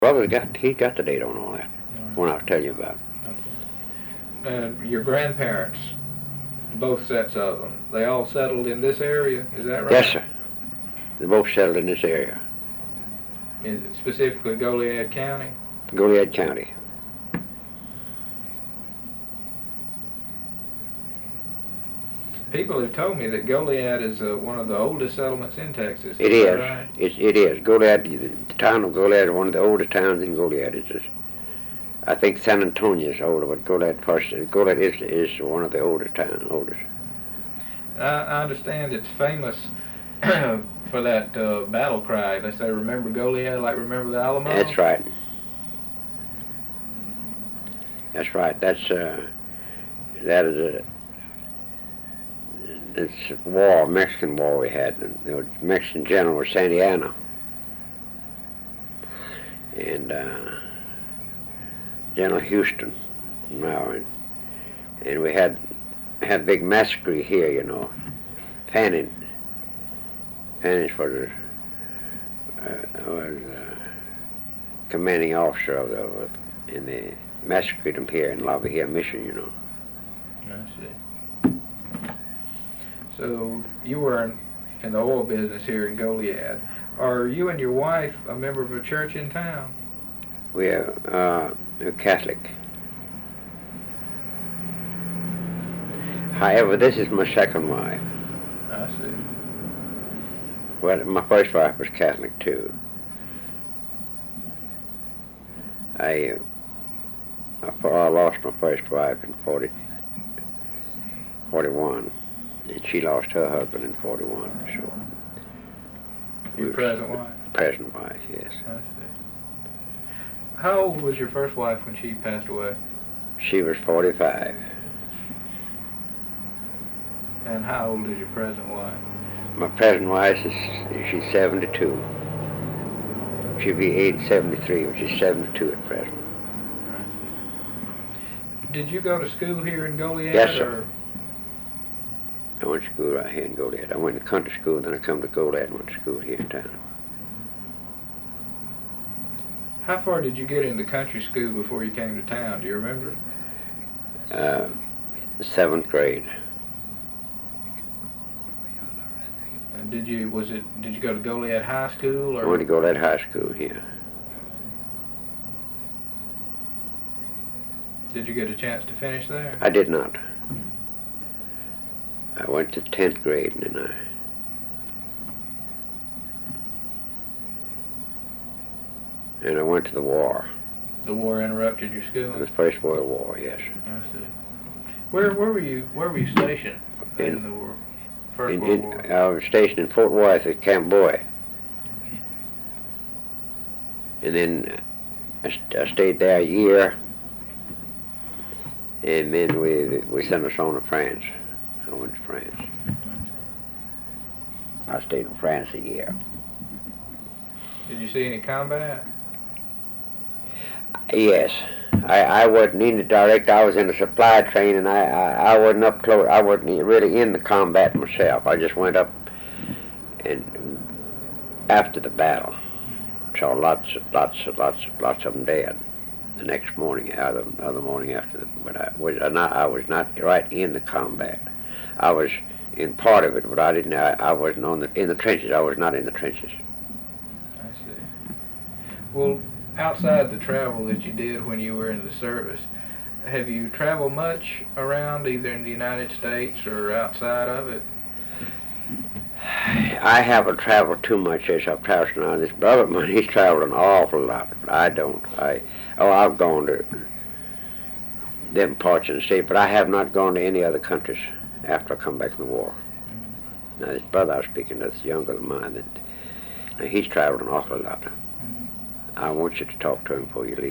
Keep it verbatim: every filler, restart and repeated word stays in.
Brother got he got the date on all that. Right. When I was telling you about it. Okay. Uh, your grandparents, both sets of them, they all settled in this area, is that right? Yes, sir. They both settled in this area, In, specifically Goliad County? Goliad County. People have told me that Goliad is uh, one of the oldest settlements in Texas. It is. is. That right? It, it is. Goliad, the town of Goliad is one of the oldest towns in Goliad. It's just, I think San Antonio is older, but Goliad, first, Goliad is is one of the oldest towns. Oldest. I, I understand it's famous for that uh, battle cry. They say, "Remember Goliad, like remember the Alamo." That's right. That's right. That's uh, that is a. It's a war, Mexican war we had. And the Mexican general was Santa Anna. And uh, General Houston now. And, and we had had a big massacre here, you know. Fanning. Fanning was, uh, was uh, commanding officer of the, in the massacred him here in La Villa Mission, you know. I see. So you were in, in the oil business here in Goliad. Are you and your wife a member of a church in town? We are uh, a Catholic. However, this is my second wife. I see. Well, my first wife was Catholic too. I, uh, I lost my first wife in forty, forty-one. And she lost her husband in forty-one, so. Your present wife? Present wife, yes. I see. How old was your first wife when she passed away? She was forty-five. And how old is your present wife? My present wife is, she's seventy-two. She'll be age seventy-three, which is seventy-two at present. I see. Did you go to school here in Goliad? Yes, sir. Or? I went to school right here in Goliad. I went to country school, then I come to Goliad and went to school here in town. How far did you get into country school before you came to town? Do you remember? Uh, seventh grade. And did you was it did you go to Goliad High School or? I went to Goliad High School here. Did you get a chance to finish there? I did not. I went to tenth grade and then I and I went to the war. The war interrupted your The schooling? First World War, yes. I see. Where where were you where were you stationed in, In- the war? First In, World in, War. I was stationed in Fort Worth at Camp Boy. And then I, st- I stayed there a year. And then we we sent us on to France. I went to France. I stayed in France a year. Did you see any combat? Yes. I, I wasn't in the direct, I was in the supply train, and I, I, I wasn't up close, I wasn't really in the combat myself. I just went up and after the battle. Saw lots of, lots of, lots of, lots of them dead the next morning, other, other morning after the, but I was not, I was not right in the combat. I was in part of it, but I didn't, I, I wasn't on the, in the trenches, I was not in the trenches. I see. Well, outside the travel that you did when you were in the service, have you traveled much around either in the United States or outside of it? I haven't traveled too much as I've traveled now. This brother of mine, he's traveled an awful lot, but I don't. I oh, I've gone to different parts of the state, but I have not gone to any other countries after I come back from the war. Mm-hmm. Now, this brother I was speaking to, this younger than mine, that now, he's traveled an awful lot. Mm-hmm. I want you to talk to him before you leave.